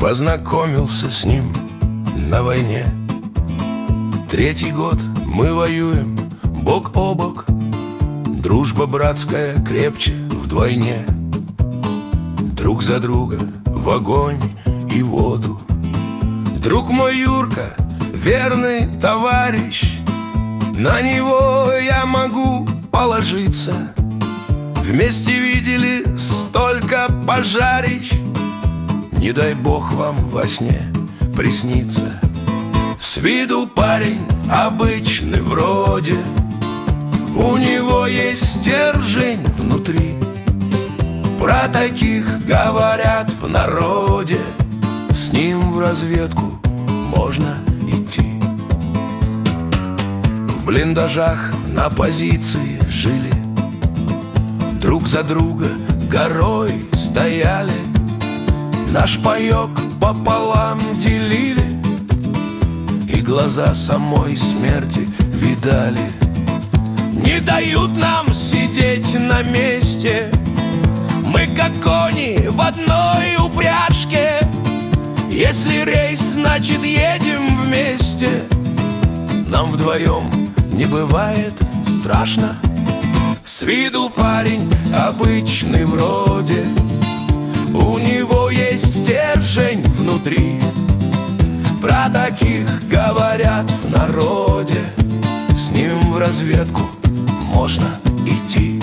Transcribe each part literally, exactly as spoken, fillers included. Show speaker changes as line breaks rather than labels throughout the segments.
Познакомился с ним на войне. Третий год мы воюем бок о бок. Дружба братская крепче вдвойне. Друг за друга в огонь и воду. Друг мой Юрка, верный товарищ, на него я могу положиться. Вместе видели столько пожарищ, не дай бог вам во сне приснится. С виду парень обычный вроде, у него есть стержень внутри. Про таких говорят в народе, с ним в разведку можно идти. В блиндажах на позиции жили, друг за друга горой стояли. Наш паёк пополам делили и глаза самой смерти видали. Не дают нам сидеть на месте, мы как кони в одной упряжке. Если рейс, значит едем вместе. Нам вдвоем не бывает страшно. С виду парень обычный вроде, у него есть стержень внутри. Про таких говорят в народе, с ним в разведку можно идти.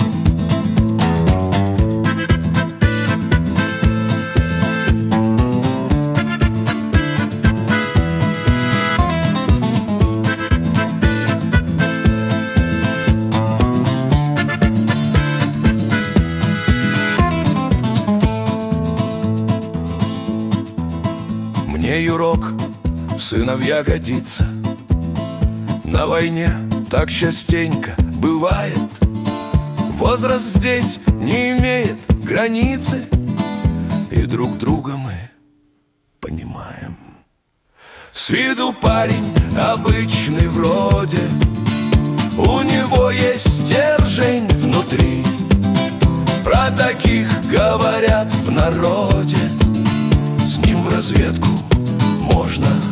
Мне Юрок в сыновья годится. На войне так частенько бывает. Возраст здесь не имеет границы, и друг друга мы понимаем. С виду парень обычный вроде, у него есть стержень внутри. Про таких говорят в народе, с ним в разведку можно